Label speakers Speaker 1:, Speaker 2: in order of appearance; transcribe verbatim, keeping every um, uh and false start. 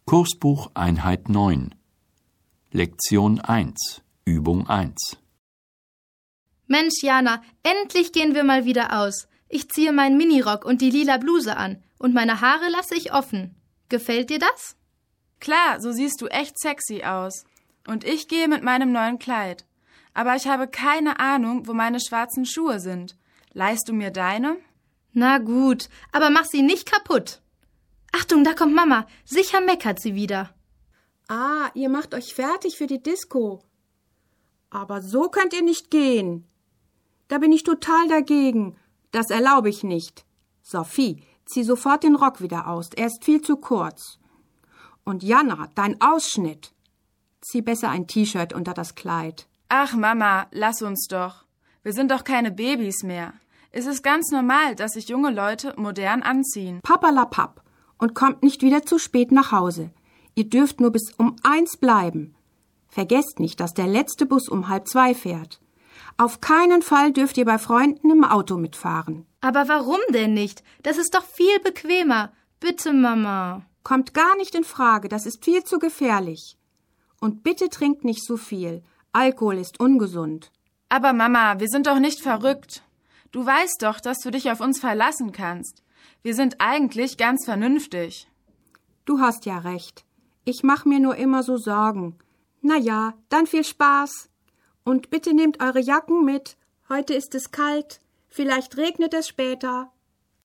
Speaker 1: Kursbuch Einheit neun. Lektion eins. Übung eins.
Speaker 2: Mensch, Jana, endlich gehen wir mal wieder aus. Ich ziehe meinen Minirock und die lila Bluse an und meine Haare lasse ich offen. Gefällt dir das?
Speaker 3: Klar, so siehst du echt sexy aus. Und ich gehe mit meinem neuen Kleid. Aber ich habe keine Ahnung, wo meine schwarzen Schuhe sind. Leihst du mir deine?
Speaker 2: Na gut, aber mach sie nicht kaputt. Achtung, da kommt Mama. Sicher meckert sie wieder.
Speaker 4: Ah, ihr macht euch fertig für die Disco. Aber so könnt ihr nicht gehen. Da bin ich total dagegen. Das erlaube ich nicht. Sophie, zieh sofort den Rock wieder aus. Er ist viel zu kurz. Und Jana, dein Ausschnitt. Zieh besser ein T-Shirt unter das Kleid.
Speaker 3: Ach Mama, lass uns doch. Wir sind doch keine Babys mehr. Es ist ganz normal, dass sich junge Leute modern anziehen.
Speaker 4: Papperlapapp. Und kommt nicht wieder zu spät nach Hause. Ihr dürft nur bis um eins bleiben. Vergesst nicht, dass der letzte Bus um halb zwei fährt. Auf keinen Fall dürft ihr bei Freunden im Auto mitfahren.
Speaker 2: Aber warum denn nicht? Das ist doch viel bequemer. Bitte, Mama.
Speaker 4: Kommt gar nicht in Frage, das ist viel zu gefährlich. Und bitte trinkt nicht so viel. Alkohol ist ungesund.
Speaker 3: Aber Mama, wir sind doch nicht verrückt. Du weißt doch, dass du dich auf uns verlassen kannst. Wir sind eigentlich ganz vernünftig.
Speaker 4: Du hast ja recht. Ich mach mir nur immer so Sorgen. Na ja, dann viel Spaß. Und bitte nehmt eure Jacken mit. Heute ist es kalt. Vielleicht regnet es später.